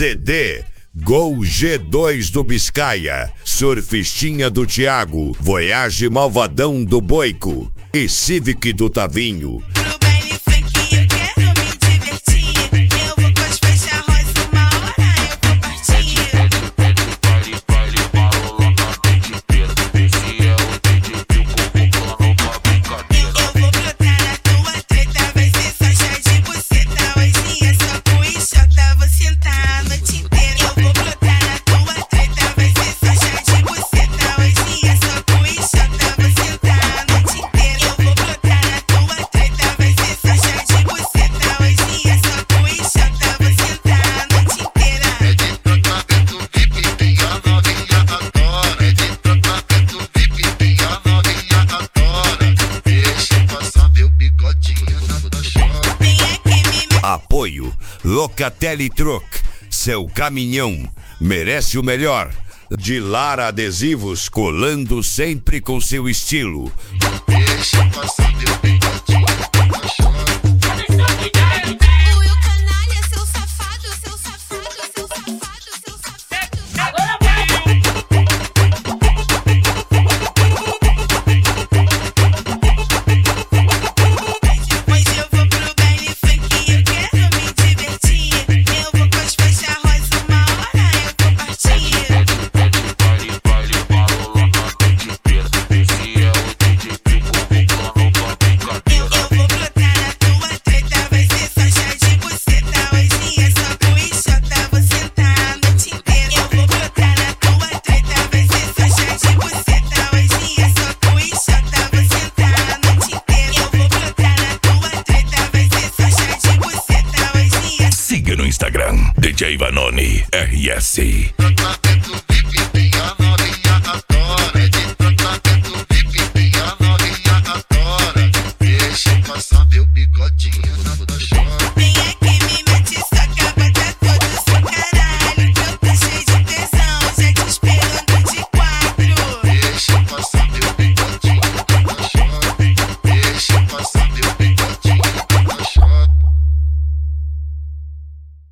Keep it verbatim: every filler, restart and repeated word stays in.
C D Gol G dois do Biscaia, Surfistinha do Thiago, Voyage Malvadão do Boico e Civic do Tavinho. Apoio Locatelli Truck, seu caminhão merece o melhor. De Lara Adesivos, colando sempre com seu estilo. Deixa passar meu bigodinho. Siga no Instagram, D J Vanoni R S.